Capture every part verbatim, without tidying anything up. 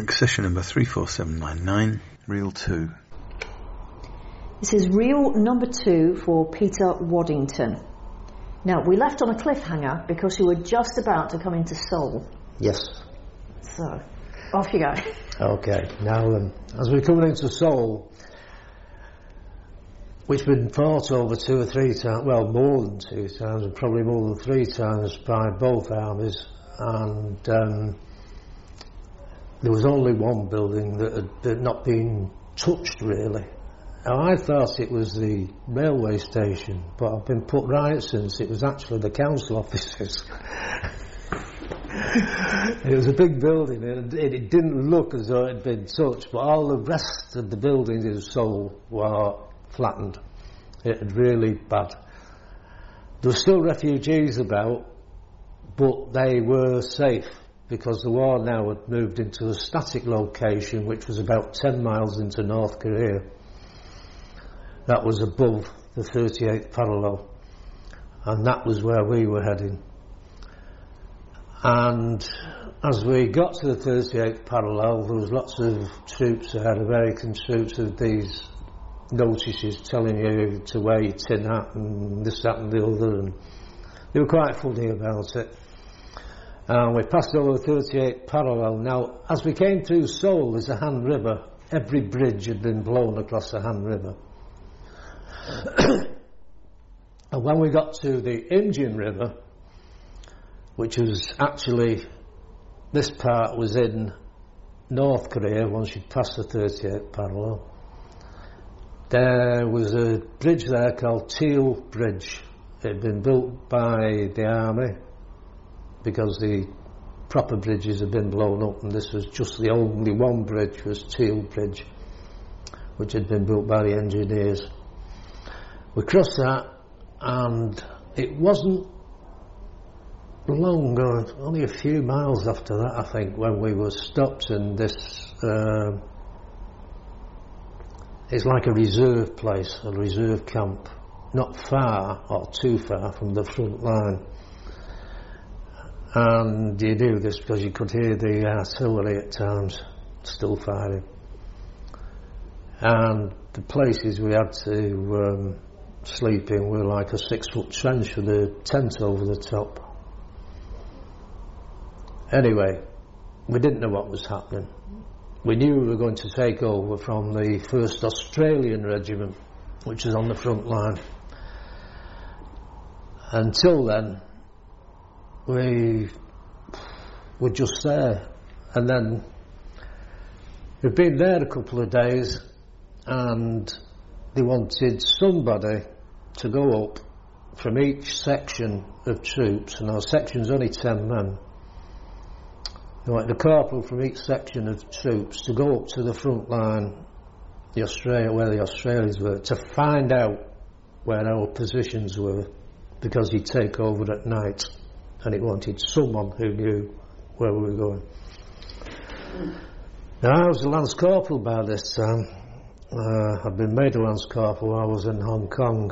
Accession number three four seven nine nine, reel two. This is reel number two for Peter Waddington. Now, we left on a cliffhanger because you were just about to come into Seoul. Yes. So, off you go. Okay, now um, as we're coming into Seoul, which has been fought over two or three times, well, more than two times, and probably more than three times by both armies, and um, there was only one building that had, had not been touched, really. Now, I thought it was the railway station, but I've been put right since it was actually the council offices. It was a big building, and it, it didn't look as though it had been touched, but all the rest of the buildings in Seoul were flattened. It had really bad. There were still refugees about, but they were safe because the war now had moved into a static location which was about ten miles into North Korea. That was above the thirty-eighth parallel, and that was where we were heading. And as we got to the thirty-eighth parallel, there was lots of troops ahead, American troops, with these notices telling you to wear your tin hat and this, that and the other, and they were quite funny about it. And we passed over the thirty-eighth parallel. Now, as we came through Seoul, there's a Han River. Every bridge had been blown across the Han River. And when we got to the Imjin River, which was actually, this part was in North Korea once you'd passed the thirty-eighth parallel, there was a bridge there called Teal Bridge. It had been built by the army because the proper bridges had been blown up, and this was just the only one bridge, was Teal Bridge, which had been built by the engineers. We crossed that, and it wasn't long, or only a few miles after that, I think, when we were stopped in this, uh, it's like a reserve place, a reserve camp, not far or too far from the front line. And you knew this because you could hear the artillery at times still firing. And the places we had to um, sleep in were like a six foot trench with a tent over the top. Anyway, we didn't know what was happening. We knew we were going to take over from the first Australian Regiment, which is on the front line. Until then, we were just there. And then we'd been there a couple of days, and they wanted somebody to go up from each section of troops, and our section's only ten men. They wanted a corporal from each section of troops to go up to the front line, the Australia, where the Australians were, to find out where our positions were, because he'd take over at night, and it wanted someone who knew where we were going. Now, I was a Lance Corporal by this time. Uh, I'd been made a Lance Corporal while I was in Hong Kong,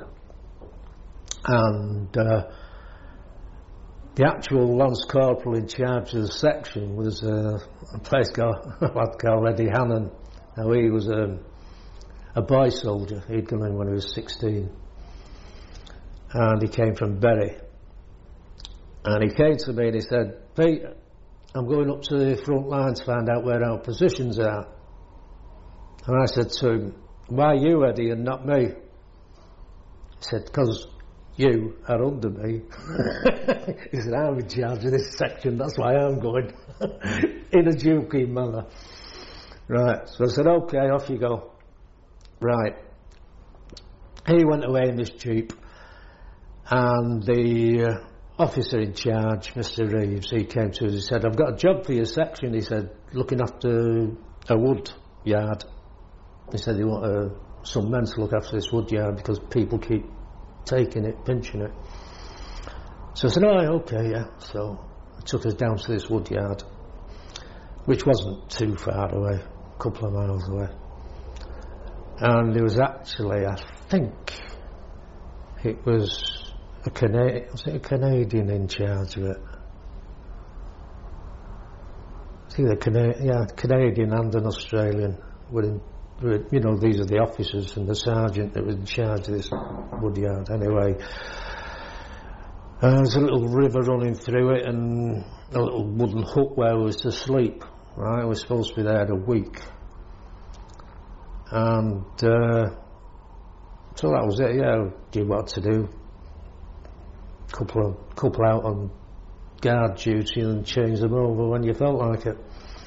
and uh, the actual Lance Corporal in charge of the section was uh, a place called, a lad called Eddie Hannon. Now, he was a, a boy soldier. He'd gone in when he was sixteen, and he came from Bury. And he came to me and he said, "Pete, I'm going up to the front line to find out where our positions are." And I said to him, "Why you, Eddie, and not me?" He said, "Because you are under me." He said, "I'm in charge of this section, that's why I'm going." In a joking manner. Right, so I said, "Okay, off you go." Right. He went away in this jeep, and the uh, officer in charge, Mister Reeves, he came to us, he said, "I've got a job for your section," he said, "looking after a wood yard." He said, "They want uh, some men to look after this wood yard because people keep taking it, pinching it." So I said, "Oh, okay, yeah." So I took us down to this wood yard, which wasn't too far away, a couple of miles away. And there was actually, I think, it was a Canadian, was it a Canadian in charge of it? think the Cana- yeah, Canadian and an Australian were in, were, you know, these are the officers and the sergeant that was in charge of this woodyard. Anyway, uh, there's a little river running through it and a little wooden hut where we was to sleep. Right, we were supposed to be there a week, and uh, so that was it. Yeah, did what to do. Couple of couple out on guard duty and change them over when you felt like it.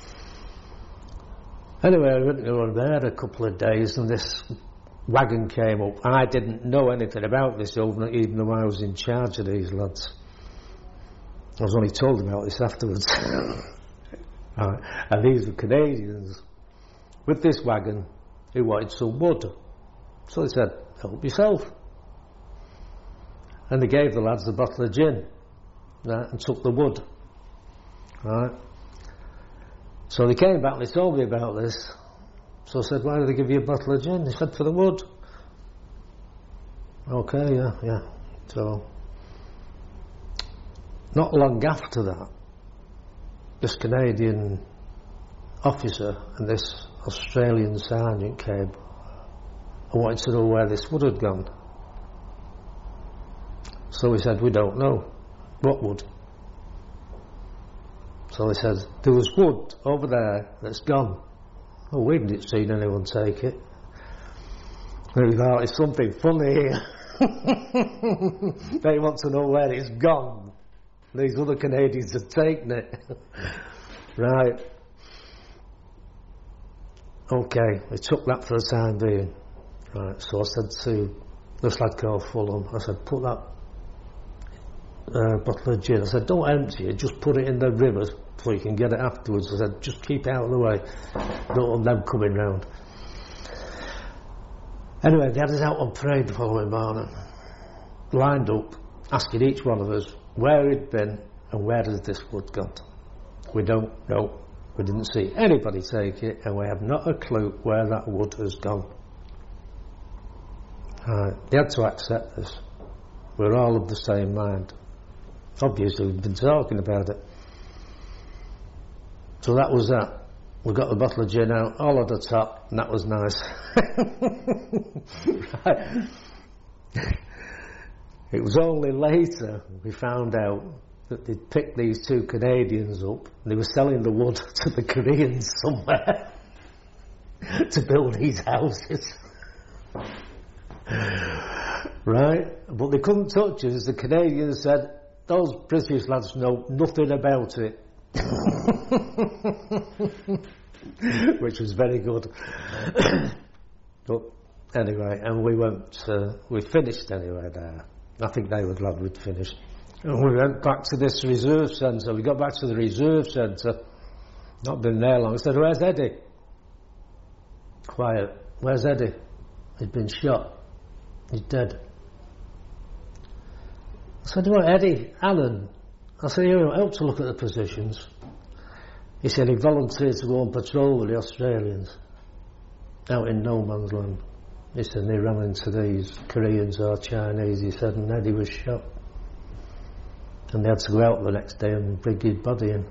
Anyway, I went to go there a couple of days, and this wagon came up. I didn't know anything about this, even though I was in charge of these lads. I was only told about this afterwards. Right. And these were Canadians with this wagon who wanted some wood. So they said, help yourself. And they gave the lads a bottle of gin, right, and took the wood. Right. So they came back and they told me about this. So I said, why did they give you a bottle of gin? They said, for the wood. Okay, yeah, yeah. So, not long after that, this Canadian officer and this Australian sergeant came. I wanted to know where this wood had gone. So we said, we don't know. What wood? So they said, there was wood over there that's gone. Oh, we hadn't seen anyone take it. We thought, it's something funny here. They want to know where it's gone. These other Canadians have taken it. Right. Okay, we took that for the time being. Right, so I said to this lad called Fulham, I said, put that uh, bottle of gin, I said, don't empty it, just put it in the river so you can get it afterwards. I said, just keep it out of the way, don't want them coming round. Anyway, they had us out on parade the following morning, lined up, asking each one of us where he'd been and where has this wood gone. We don't know. We didn't see anybody take it, and we have not a clue where that wood has gone. Uh, they had to accept this. We're all of the same mind. Obviously, we've been talking about it. So that was that. We got the bottle of gin out, all at the top, and that was nice. Right. It was only later we found out that they'd picked these two Canadians up and they were selling the wood to the Koreans somewhere to build these houses. Right? But they couldn't touch us. The Canadians said, those British lads know nothing about it. Which was very good. But anyway, and we went, uh, we finished anyway there. I think they were glad we'd finished. And we went back to this reserve centre. We got back to the reserve centre. Not been there long. I said, where's Eddie? Quiet. Where's Eddie? He'd been shot. He's dead. I said, what, Eddie? Alan? I said, you know, help to look at the positions. He said he volunteered to go on patrol with the Australians out in no man's land. He said they ran into these Koreans or Chinese, he said, and Eddie was shot. And they had to go out the next day and bring his body in.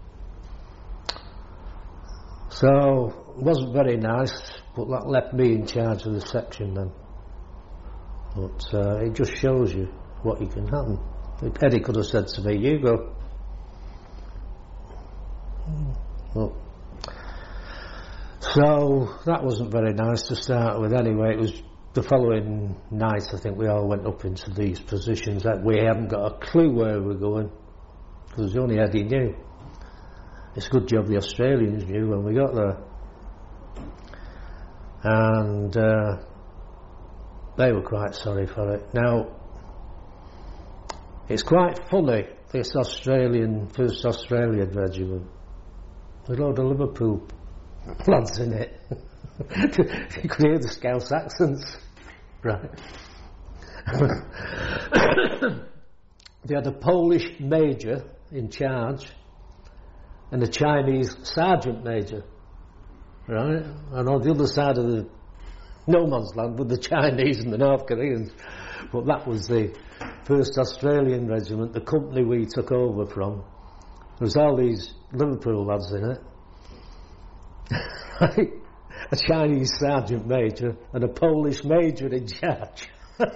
So, it wasn't very nice, but that left me in charge of the section then. But uh, it just shows you what you can happen. Eddie could have said to me, you go. Well, so that wasn't very nice to start with anyway. It was the following night, I think we all went up into these positions that we haven't got a clue where we're going because only Eddie knew. It's a good job the Australians knew when we got there. And uh, they were quite sorry for it. Now, it's quite funny, this Australian, first Australian regiment. There's a load of Liverpool lads in it. You could hear the Scouse accents. Right. They had a Polish major in charge and a Chinese sergeant major. Right? And on the other side of the no man's land were the Chinese and the North Koreans. But that was the first Australian regiment, the company we took over from. There was all these Liverpool lads in it, a Chinese sergeant major and a Polish major in charge.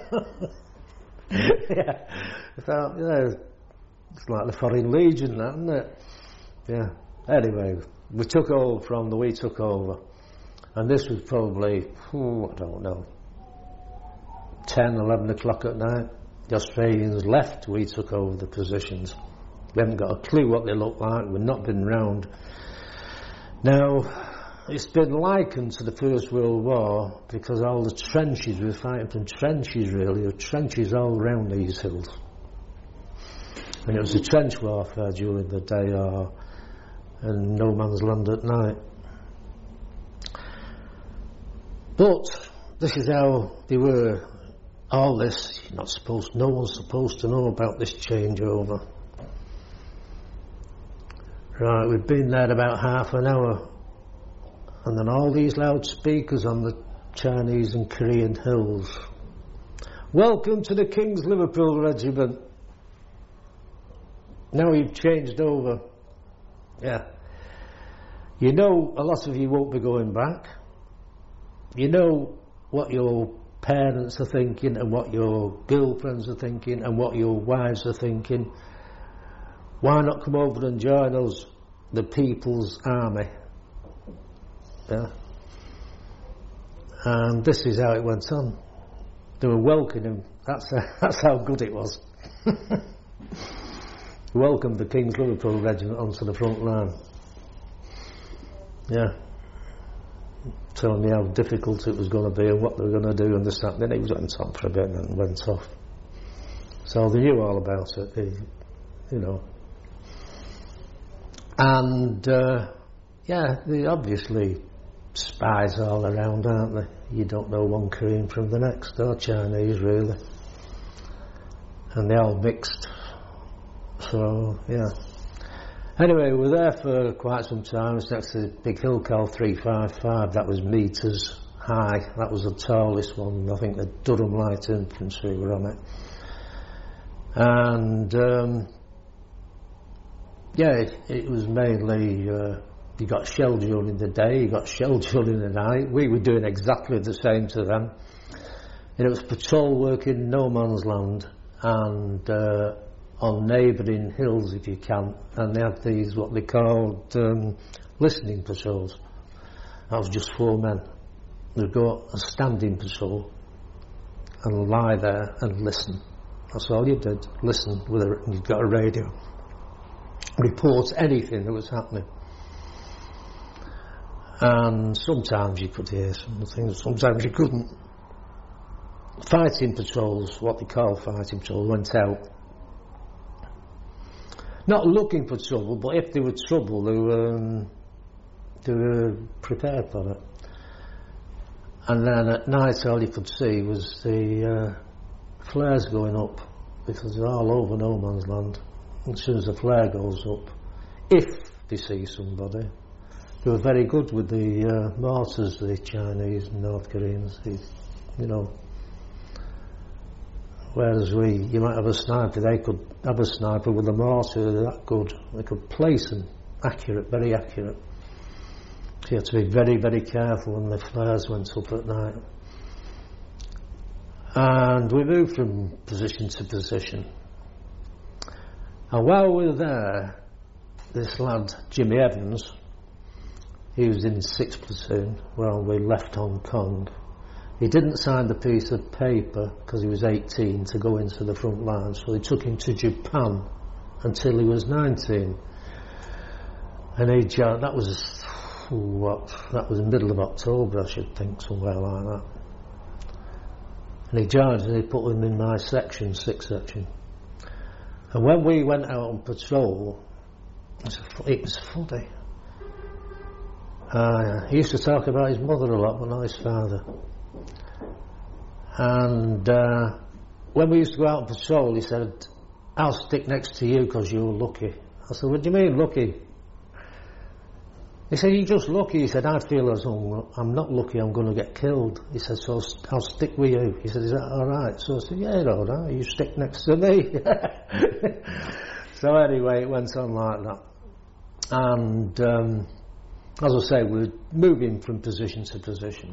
Yeah, I thought, yeah, it's like the Foreign Legion, that, isn't it? Yeah. Anyway, we took over from the we took over, and this was probably, oh, I don't know, ten, eleven o'clock at night. The Australians left, we took over the positions. We haven't got a clue what they look like, we've not been round. Now, it's been likened to the First World War because all the trenches, we were fighting from trenches really, there were trenches all around these hills. And it was a trench warfare during the day or and no man's land at night. But this is how they were. All this, you're not supposed, no one's supposed to know about this changeover. Right, we've been there about half an hour, and then all these loudspeakers on the Chinese and Korean hills. Welcome to the King's Liverpool Regiment. Now you've changed over. Yeah. You know a lot of you won't be going back. You know what your parents are thinking and what your girlfriends are thinking and what your wives are thinking. Why not come over and join us, the People's Army? Yeah. And this is how it went on. They were welcoming him. That's how, that's how good it was. Welcomed the King's Liverpool Regiment onto the front line. Yeah. Telling me how difficult it was going to be and what they were going to do and this, that, and then it went on for a bit and then went off. So they knew all about it, they, you know. And, uh, yeah, they obviously spies all around, aren't they? You don't know one Korean from the next, or Chinese, really. And they all mixed. So, yeah. Anyway, we were there for quite some time. It was next to the big hill called three five five. That was metres high. That was the tallest one. I think the Durham Light Infantry were on it. And, um, yeah, it, it was mainly, uh, you got shell during the day, you got shell during the night. We were doing exactly the same to them. And it was patrol work in no man's land and uh, on neighbouring hills if you can. And they had these, what they called um, listening patrols. That was just four men. They'd go a standing patrol and lie there and listen. That's all you did, listen with a, you'd got a radio. Report anything that was happening. And sometimes you could hear some things, sometimes you couldn't. Fighting patrols, what they call fighting patrols, went out. Not looking for trouble, but if there were trouble, they were, um, they were prepared for it. And then at night all you could see was the uh, flares going up, because they're all over no man's land. As soon as the flare goes up, if they see somebody, they were very good with the uh, mortars, the Chinese and North Koreans, the, you know. Whereas we, you might have a sniper, they could have a sniper with a mortar, they're that good. They could place them accurate, very accurate. So you had to be very, very careful when the flares went up at night. And we moved from position to position. And while we were there, this lad, Jimmy Evans, he was in sixth platoon while we left Hong Kong. He didn't sign the piece of paper because he was eighteen to go into the front line, so they took him to Japan until he was nineteen. And he, that was, what, that was the middle of October, I should think, somewhere like that. And he joined and they put him in my section, sixth section. And when we went out on patrol, it was funny. Uh, he used to talk about his mother a lot, but not his father. And uh, when we used to go out on patrol, he said, I'll stick next to you because you're lucky. I said, what do you mean, lucky? He said, you're just lucky. He said, I feel as though I'm not lucky, I'm going to get killed. He said, so I'll stick with you. He said, is that all right? So I said, yeah, all right, you stick next to me. So anyway, it went on like that. And um, as I say, we were moving from position to position.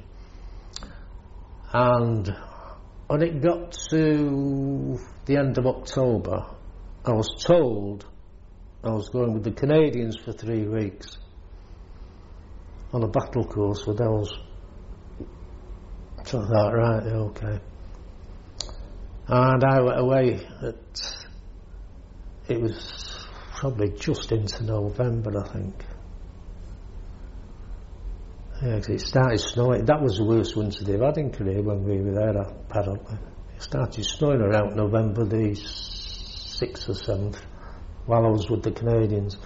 And when it got to the end of October, I was told I was going with the Canadians for three weeks on a battle course with those. So I thought, right, okay. And I went away at, it was probably just into November, I think. Yeah, 'cause it started snowing. That was the worst winter they've had in Korea when we were there, apparently. It started snowing around November the sixth or seventh while I was with the Canadians.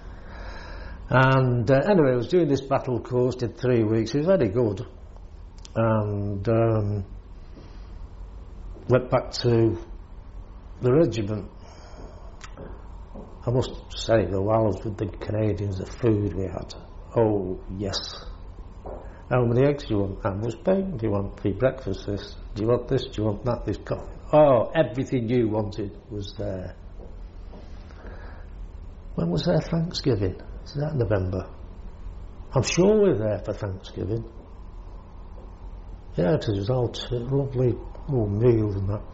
And uh, anyway, I was doing this battle course, did three weeks. It was very good. And um, went back to the regiment. I must say, though, while I was with the Canadians, the food we had, oh, yes. How many eggs do you want? How much bacon do you want? Free breakfast, this. Do you want this? Do you want that? This coffee. Oh, everything you wanted was there. When was their Thanksgiving? Is that November? I'm sure we were there for Thanksgiving. Yeah, because it was all t- lovely oh, meals and that.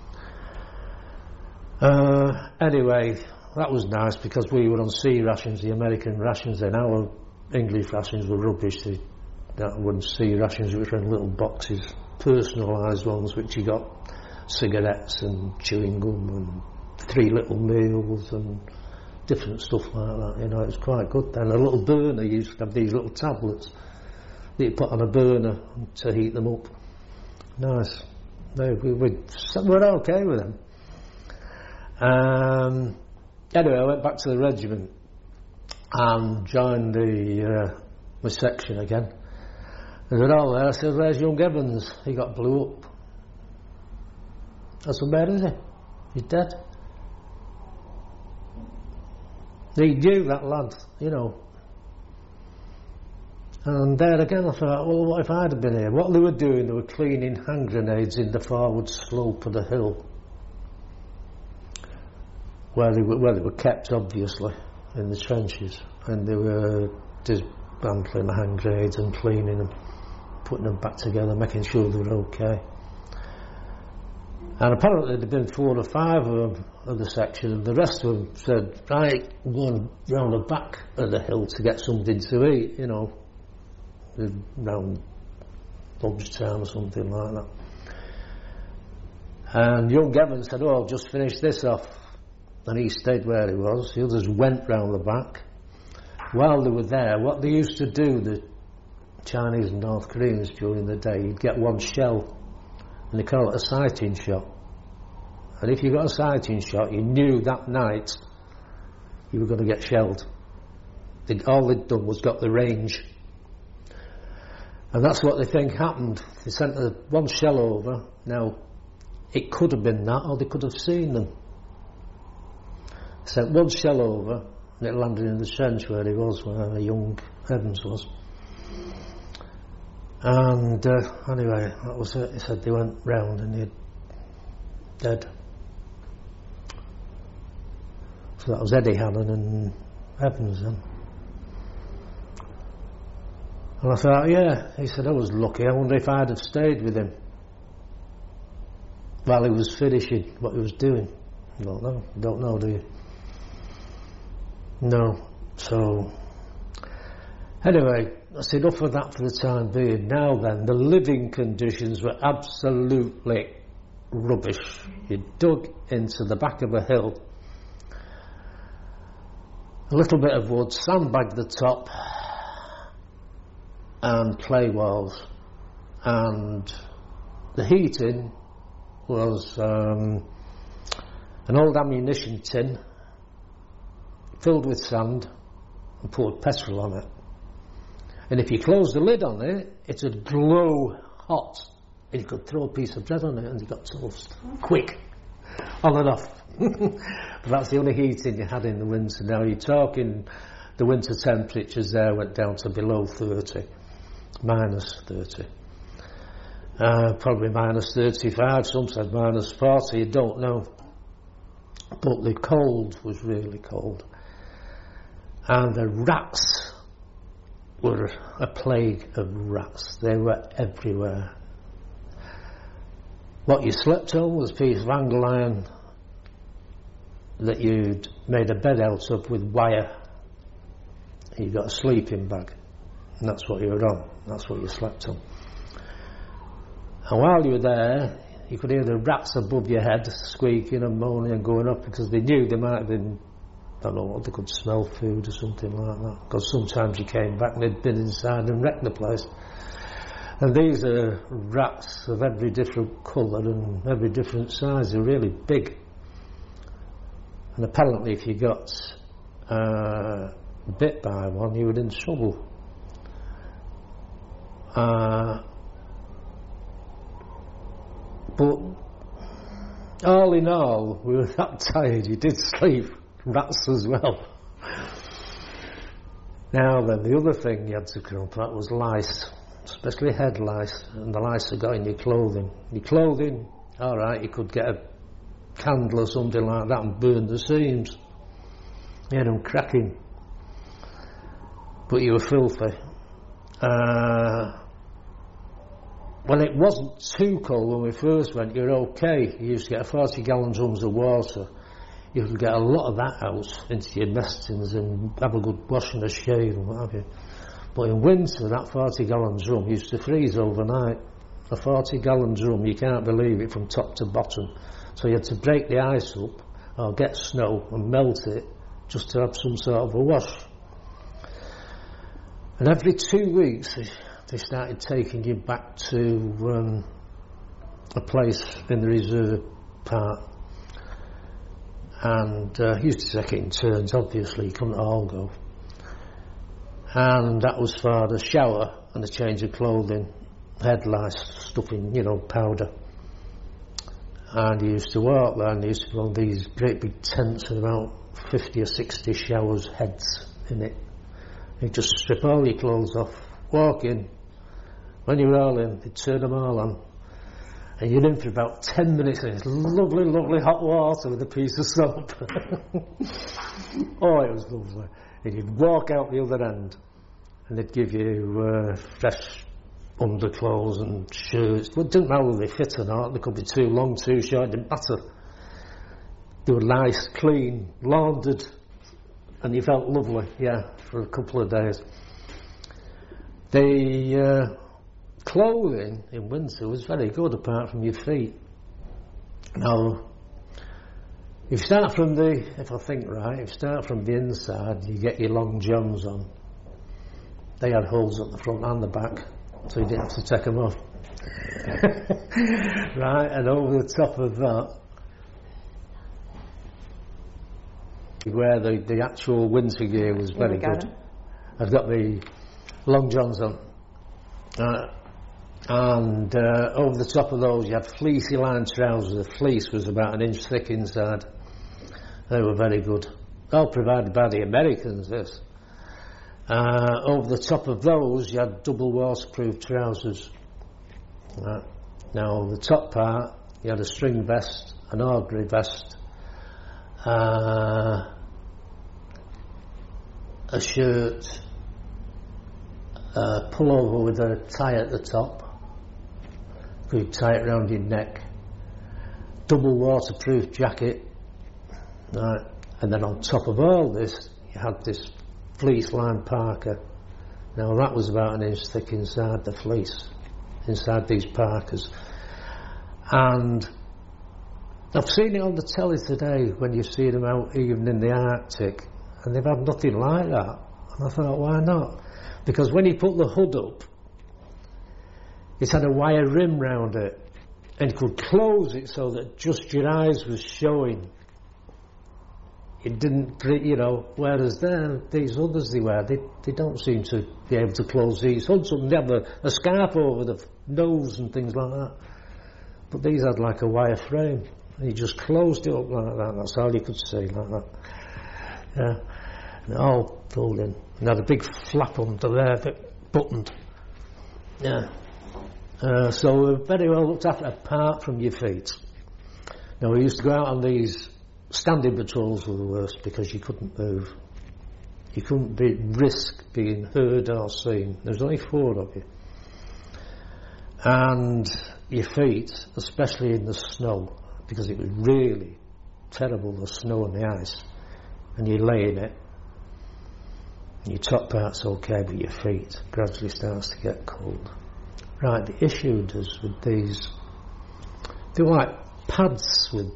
Uh, anyway, that was nice because we were on C rations, the American rations then. Our English rations were rubbish. They, that wouldn't C rations, which were in little boxes, personalised ones, which you got cigarettes and chewing gum and three little meals and different stuff like that. You know, it was quite good then. A little burner, you used to have these little tablets that you put on a burner to heat them up. Nice. No, we, we, we're okay with them. Um, anyway, I went back to the regiment and joined the uh, my section again. I said, oh, there. I said, where's young Evans? He got blew up. I said, where is he? He's dead. He knew that lad, you know. And there again I thought, well, what if I'd have been here? What they were doing, they were cleaning hand grenades in the forward slope of the hill. Where they were, where they were kept, obviously, in the trenches. And they were dismantling the hand grenades and cleaning them, putting them back together, making sure they were okay. And apparently there'd been four or five of them of the section, and the rest of them said, right, I'm going round the back of the hill to get something to eat, you know, round lunchtime or something like that. And young Evans said, oh, I've just finished this off. And he stayed where he was. The others went round the back. While they were there, what they used to do, the Chinese and North Koreans during the day, you'd get one shell, and they call it a sighting shot. And if you got a sighting shot, you knew that night you were going to get shelled. They, all they'd done was got the range. And that's what they think happened. They sent a, one shell over. Now, it could have been that, or they could have seen them. They sent one shell over, and it landed in the trench where he was, where young Evans was. And uh, anyway, that was it. He said they went round and he'd dead. So that was Eddie Hannon and Evans then. And I thought, yeah, he said, I was lucky. I wonder if I'd have stayed with him while he was finishing what he was doing. I don't know. Don't know, do you? No. So, anyway, that's enough of that for the time being. Now then, the living conditions were absolutely rubbish. You dug into the back of a hill, a little bit of wood, sandbagged the top, and clay walls. And the heating was um, an old ammunition tin filled with sand and poured petrol on it. And if you closed the lid on it, it would glow hot. And you could throw a piece of bread on it and you got toast. Quick. On and off. But that's the only heating you had in the winter. Now you're talking, the winter temperatures there went down to below thirty. Minus thirty. Uh, probably minus thirty-five. Some said minus forty. You don't know. But the cold was really cold. And the rats were a plague of rats. They were everywhere. What you slept on was a piece of angle iron that you'd made a bed out of with wire. You got a sleeping bag, and that's what you were on. That's what you slept on. And while you were there, you could hear the rats above your head squeaking and moaning and going up, because they knew they might have been, I don't know what, they could smell food or something like that. Because sometimes you came back and they'd been inside and wrecked the place. And these are rats of every different colour and every different size. They're really big. And apparently if you got uh, bit by one, you were in trouble. Uh, but all in all, we were that tired, you did sleep. Rats as well. Now then, the other thing you had to cope that was lice, especially head lice, and the lice that got in your clothing. Your clothing, alright, you could get a candle or something like that and burn the seams. You had them cracking. But you were filthy. Uh, when it wasn't too cold when we first went, you were okay. You used to get forty gallon drums of water. You could get a lot of that out into your nestings and have a good wash and a shave and what have you. But in winter, that forty gallon drum used to freeze overnight. A forty gallon drum, you can't believe it, from top to bottom. So you had to break the ice up or get snow and melt it just to have some sort of a wash. And every two weeks they started taking you back to um, a place in the reserve part. And uh, you used to take it in turns, obviously, you couldn't all go. And that was for the shower and the change of clothing, head lice, stuffing, you know, powder. And you used to walk there, and you used to go on these great big tents with about fifty or sixty showers, heads in it. You just strip all your clothes off, walk in. When you were all in, they'd turn them all on. And you're in for about ten minutes in this lovely, lovely hot water with a piece of soap. Oh, it was lovely. And you'd walk out the other end, and they'd give you uh, fresh underclothes and shirts. Well, it didn't matter whether they fit or not. They could be too long, too short, it didn't matter. They were nice, clean, laundered, and you felt lovely, yeah, for a couple of days. The uh, clothing in winter was very good, apart from your feet. Now, if you start from the, if I think right, if you start from the inside, you get your long johns on. They had holes at the front and the back, so you didn't have to take them off. Right, and over the top of that, where the, the actual winter gear was very good. I've got the long johns on. Uh, and uh, over the top of those you had fleecy lined trousers. The fleece was about an inch thick inside. They were very good. All provided by the Americans, this. Uh, over the top of those you had double waterproof trousers. Uh, now the top part you had a string vest, an ordinary vest, uh, a shirt, a pullover with a tie at the top. You tie it around your neck, double waterproof jacket, right? And then on top of all this you had this fleece lined parka. Now that was about an inch thick inside the fleece, inside these parkas. And I've seen it on the telly today when you see them out even in the Arctic, and they've had nothing like that. And I thought, why not? Because when you put the hood up, it had a wire rim round it, and you could close it so that just your eyes was showing. It didn't, you know, whereas there, these others they wear, they, they don't seem to be able to close these hoods up. They have a, a scarf over the nose and things like that. But these had like a wire frame, and you just closed it up like that. That's all you could see, like that. Yeah, and it all pulled in. And had a big flap under there that buttoned. Yeah. Uh, so we were very well looked after, apart from your feet. Now we used to go out on these standing patrols were the worst because you couldn't move. You couldn't be, risk being heard or seen. There's only four of you. And your feet, especially in the snow, because it was really terrible, the snow and the ice, and you lay in it, and your top part's okay, but your feet gradually starts to get cold. Right, the issue is with these, they're like pads with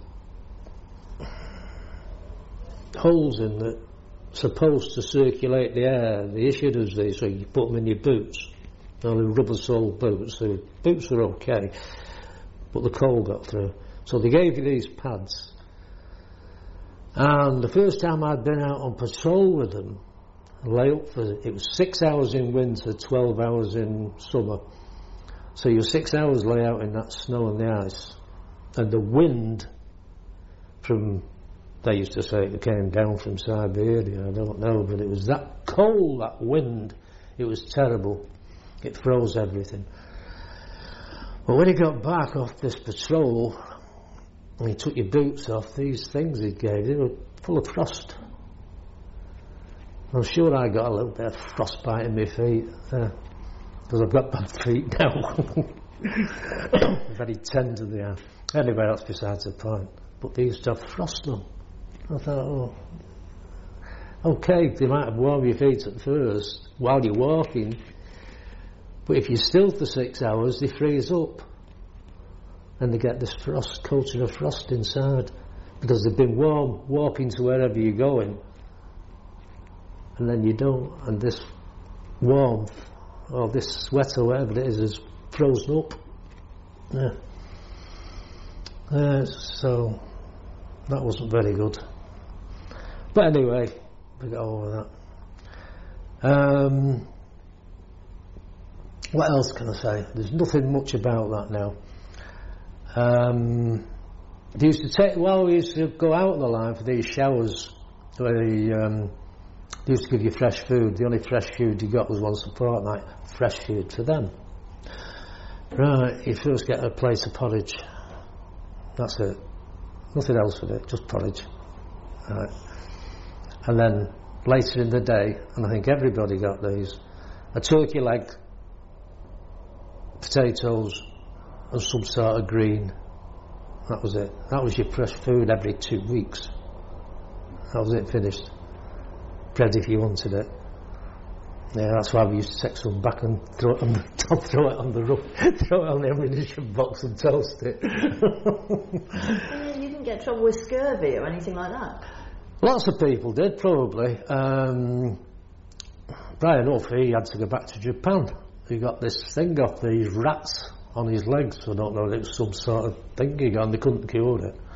holes in that supposed to circulate the air. The issue is these, so you put them in your boots, only rubber sole boots. The boots were okay, but the cold got through. So they gave you these pads. And the first time I'd been out on patrol with them, lay up for, it was six hours in winter, twelve hours in summer. So you six hours lay out in that snow and the ice. And the wind from, they used to say it came down from Siberia, I don't know, but it was that cold, that wind, it was terrible. It froze everything. But when he got back off this patrol, and he took your boots off, these things he gave, they were full of frost. I'm sure I got a little bit of frostbite in my feet, because uh, I've got bad feet now. Very tender they are. Anyway, that's besides the point. But they used to have frost on. I thought, oh, okay, they might have warmed your feet at first while you're walking, but if you're still for six hours, they freeze up. And they get this frost, coating of frost inside, because they've been warm walking to wherever you're going, and then you don't, and this warmth or this sweat or whatever it is is frozen up. Yeah. Uh, so that wasn't very good. But anyway, we got over that. Um, what else can I say? There's nothing much about that now. Um, they used to take, well, we used to go out on the line for these showers where they, um, they used to give you fresh food. The only fresh food you got was once a fortnight, fresh food for them. Right, you first get a plate of porridge. That's it. Nothing else with it, just porridge. Right. And then later in the day, and I think everybody got these, a turkey leg, potatoes, and some sort of green. That was it. That was your fresh food every two weeks. That was it, finished. Bread if you wanted it. Yeah, that's why we used to take some back and throw it on the top, throw it on the roof, throw it on the ammunition box and toast it. You didn't get trouble with scurvy or anything like that? Lots of people did, probably. Um, Brian Huff, he had to go back to Japan. He got this thing off these rats on his legs. I don't know, it was some sort of thing he got and they couldn't cure it.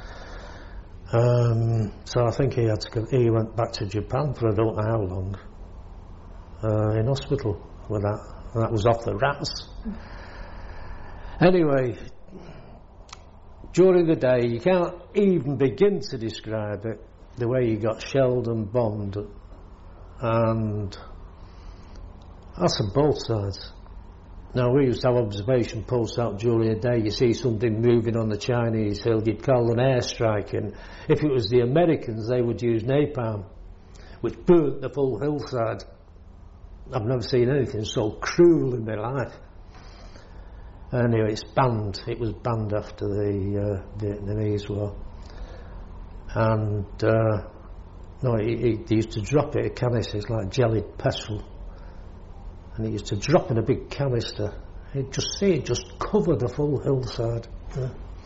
Um, so I think he had to go, he went back to Japan for I don't know how long. Uh, in hospital with that, and that was off the rats. Anyway, during the day, you can't even begin to describe it, the way you got shelled and bombed, and that's on both sides. Now, we used to have observation posts out during the day. You see something moving on the Chinese hill, you'd call an airstrike, and if it was the Americans, they would use napalm, which burnt the full hillside. I've never seen anything so cruel in my life. Anyway, it's banned. It was banned after the uh, Vietnamese War. And, uh, no, he, he, he used to drop it in canisters like jellied petrol. And he used to drop in a big canister. You'd just see it just cover the full hillside. Yeah.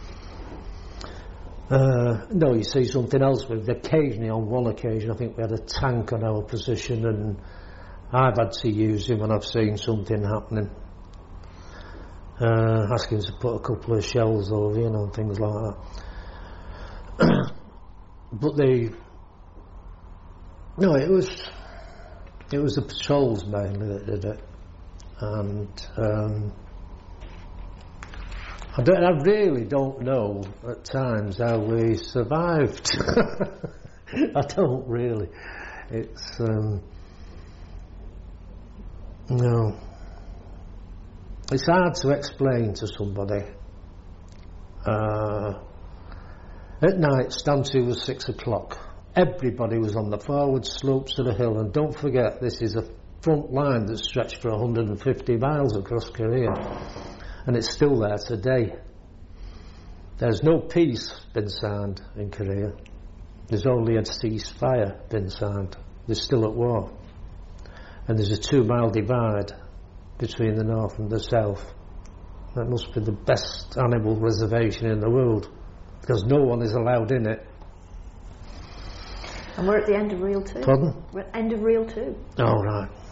Uh, no, you see something else with occasionally, on one occasion, I think we had a tank on our position, and I've had to use him when I've seen something happening. Uh, asking to put a couple of shells over, you know, and things like that. But the... No, it was... It was the patrols mainly that did it. And... Um, I, don't, I really don't know at times how we survived. I don't really. It's... Um, No. It's hard to explain to somebody. Uh, at night, stand to was six o'clock. everybody was on the forward slopes of the hill, and don't forget, this is a front line that stretched for one hundred fifty miles across Korea, and it's still there today. There's no peace been signed in Korea. There's only a ceasefire been signed. They're still at war. And there's a two-mile divide between the north and the south. That must be the best animal reservation in the world, because no one is allowed in it. And we're at the end of reel two. Pardon? We're at the end of reel two. Oh, right.